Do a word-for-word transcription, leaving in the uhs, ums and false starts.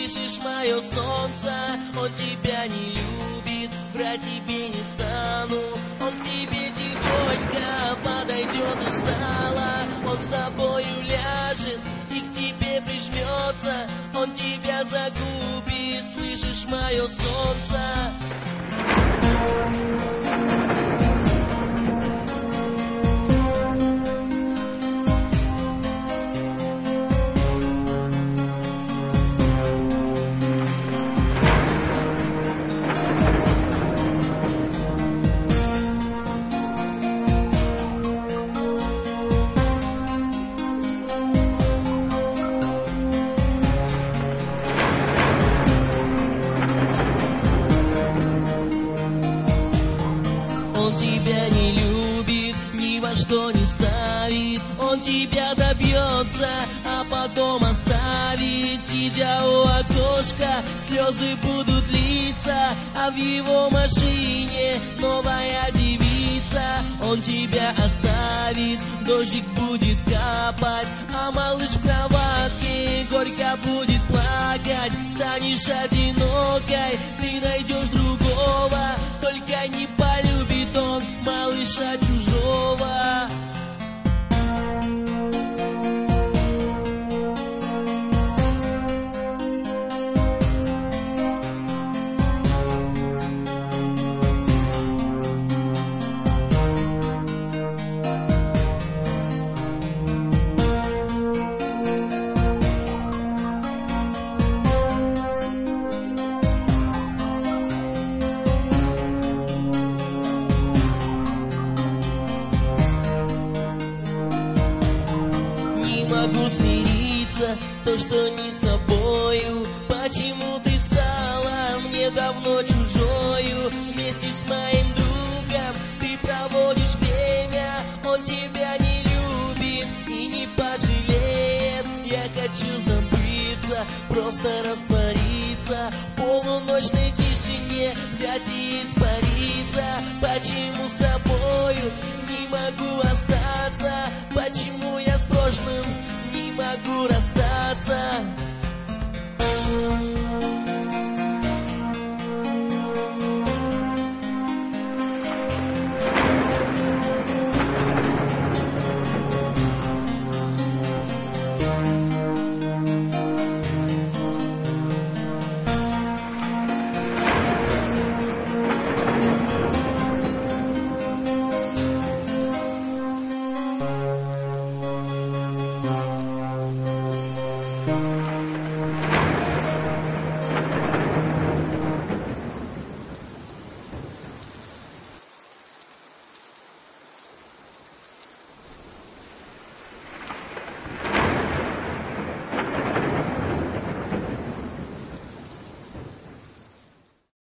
слышишь, мое солнце? Он тебя не любит, врать тебе не стану. Он к тебе тихонько подойдет устало. Он с тобою ляжет и к тебе прижмется. Он тебя загубит, слышишь, мое солнце? Он тебя не любит, ни во что не ставит. Он тебя добьется, а потом оставит. Сидя у окошка, слезы будут литься, а в его машине новая девица. Он тебя оставит, дождик будет капать, а малыш в кроватке горько будет плакать. Станешь одинокой, ты найдешь другого, только не полюбит он малыша чужого. Могу смириться, то, что не с тобою. Почему ты стала мне давно чужою? Вместе с моим другом ты проводишь время. Он тебя не любит и не пожалеет. Я хочу забыться, просто раствориться в полуночной тишине, взять и испариться. Почему с тобою